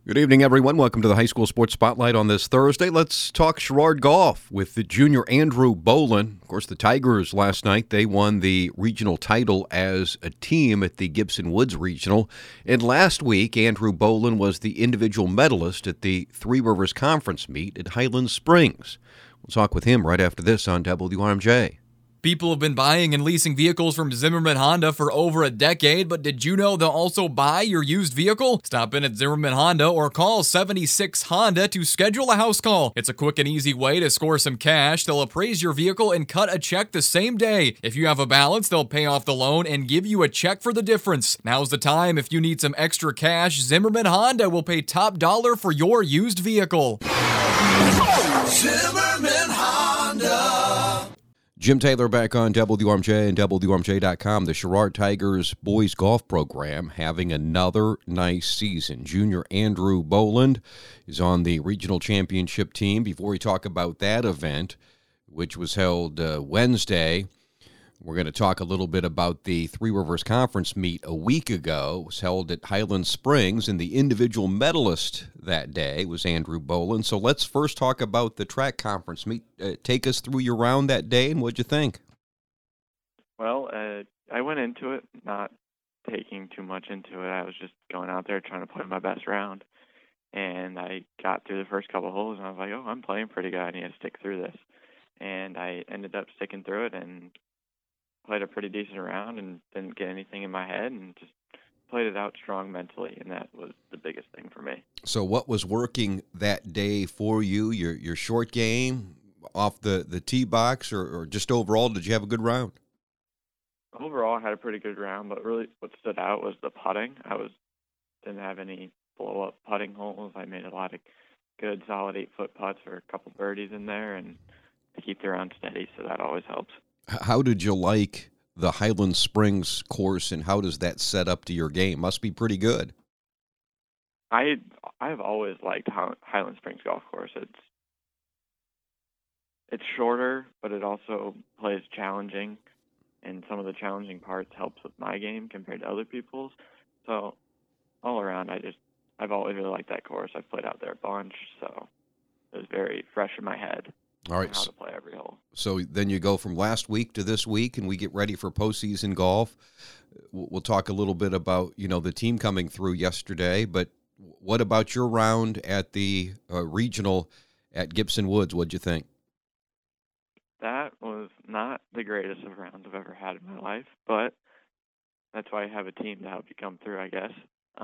Good evening, everyone. Welcome to the High School Sports Spotlight on this Thursday. Let's talk Sherrard Golf with the junior Andrew Boland. Of course, the Tigers last night, they won the regional title as a team at the Gibson Woods Regional. And last week, Andrew Boland was the individual medalist at the Three Rivers Conference meet at Highland Springs. We'll talk with him right after this on WRMJ. People have been buying and leasing vehicles from Zimmerman Honda for over a decade, but did you know they'll also buy your used vehicle? Stop in at Zimmerman Honda or call 76 Honda to schedule a house call. It's a quick and easy way to score some cash. They'll appraise your vehicle and cut a check the same day. If you have a balance, they'll pay off the loan and give you a check for the difference. Now's the time. If you need some extra cash, Zimmerman Honda will pay top dollar for your used vehicle. Zimmerman Honda. Jim Taylor back on WRMJ and WRMJ.com. The Sherrard Tigers boys golf program having another nice season. Junior Andrew Boland is on the regional championship team. Before we talk about that event, which was held Wednesday, we're going to talk a little bit about the Three Rivers Conference meet a week ago. It was held at Highland Springs, and the individual medalist that day was Andrew Boland. So let's first talk about the track conference meet. Take us through your round that day, and what'd you think? Well, I went into it not taking too much into it. I was just going out there trying to play my best round. And I got through the first couple of holes, and I was like, I'm playing pretty good. I need to stick through this. And I ended up sticking through it and played a pretty decent round and didn't get anything in my head and just played it out strong mentally, and that was the biggest thing for me. So what was working that day for you? Your short game off the tee box or just overall, did you have a good round? Overall, I had a pretty good round, but really what stood out was the putting. Didn't have any blow-up putting holes. I made a lot of good, solid 8-foot putts for a couple birdies in there and to keep the round steady, so that always helps. How did you like the Highland Springs course, and how does that set up to your game? Must be pretty good. I've always liked Highland Springs golf course. It's shorter, but it also plays challenging, and some of the challenging parts helps with my game compared to other people's. So all around, I've always really liked that course. I've played out there a bunch, so it was very fresh in my head. All right. How to play every hole. So then you go from last week to this week, and we get ready for postseason golf. We'll talk a little bit about, the team coming through yesterday, but what about your round at the regional at Gibson Woods? What'd you think? That was not the greatest of rounds I've ever had in my life, but that's why I have a team to help you come through, I guess.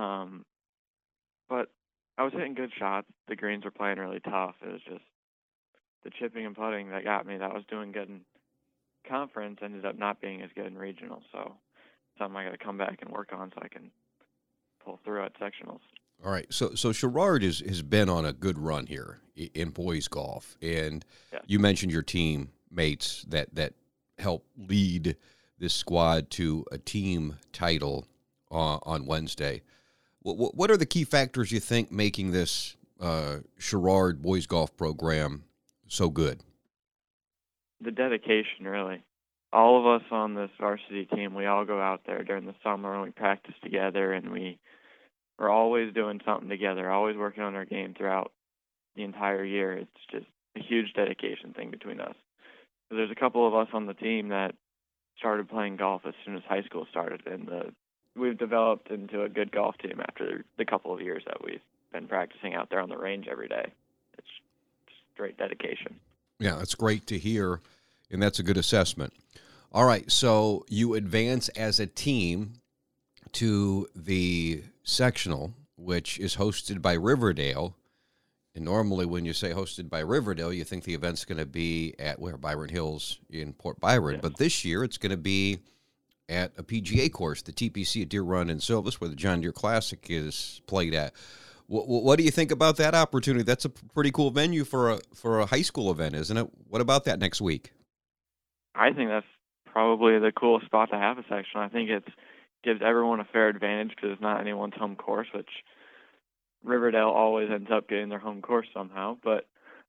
But I was hitting good shots. The greens were playing really tough. It was just the chipping and putting that got me. That was doing good in conference, ended up not being as good in regional. So something I got to come back and work on so I can pull through at sectionals. All right. So Sherrard has been on a good run here in boys golf. And You mentioned your teammates that helped lead this squad to a team title on Wednesday. What are the key factors you think making this Sherrard boys golf program so good? The dedication, really. All of us on this varsity team, we all go out there during the summer and we practice together, and we're always doing something together, always working on our game throughout the entire year. It's just a huge dedication thing between us. So there's a couple of us on the team that started playing golf as soon as high school started, and we've developed into a good golf team after the couple of years that we've been practicing out there on the range every day. It's great dedication. Yeah, it's great to hear, and that's a good assessment. All right, so you advance as a team to the sectional, which is hosted by Riverdale. And normally when you say hosted by Riverdale, you think the event's going to be at Byron Hills in Port Byron. Yeah. But this year it's going to be at a PGA course, the TPC at Deer Run in Silvis, where the John Deere Classic is played at. What do you think about that opportunity? That's a pretty cool venue for a high school event, isn't it? What about that next week? I think that's probably the coolest spot to have a section. I think it gives everyone a fair advantage because it's not anyone's home course, which Riverdale always ends up getting their home course somehow. But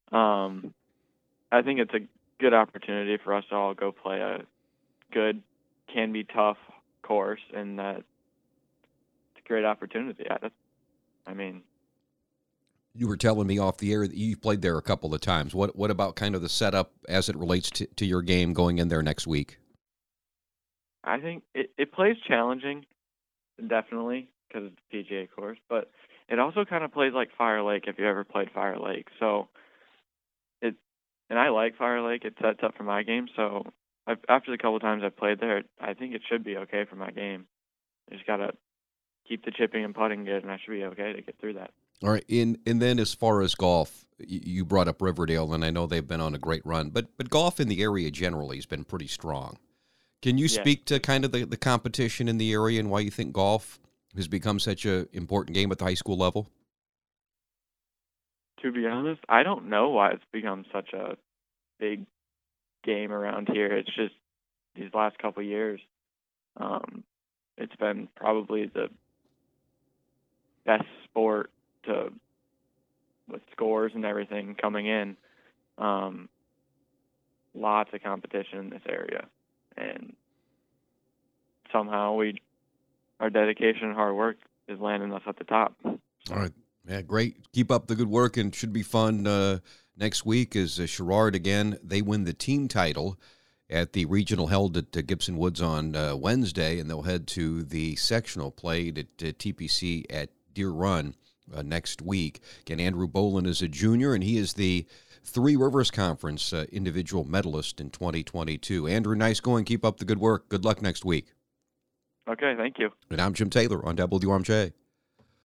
I think it's a good opportunity for us to all go play a good, can be tough course, and that it's a great opportunity. You were telling me off the air that you played there a couple of times. What about kind of the setup as it relates to your game going in there next week? I think it plays challenging, definitely, because it's a PGA course, but it also kind of plays like Fire Lake if you ever played Fire Lake. So and I like Fire Lake. It sets up for my game. So after the couple of times I've played there, I think it should be okay for my game. I just got to keep the chipping and putting good, and I should be okay to get through that. All right, and then as far as golf, you brought up Riverdale, and I know they've been on a great run, but golf in the area generally has been pretty strong. Can you speak to kind of the competition in the area and why you think golf has become such an important game at the high school level? To be honest, I don't know why it's become such a big game around here. It's just these last couple of years, it's been probably the best sport with scores and everything coming in. Lots of competition in this area, and somehow our dedication and hard work is landing us at the top. All right. Yeah, great. Keep up the good work, and should be fun next week as Sherrard, again, they win the team title at the regional held at Gibson Woods on Wednesday, and they'll head to the sectional played at TPC at Deer Run next week. Again, Andrew Bolin is a junior, and he is the Three Rivers Conference individual medalist in 2022. Andrew, nice going. Keep up the good work. Good luck next week. Okay, thank you. And I'm Jim Taylor on WRMJ.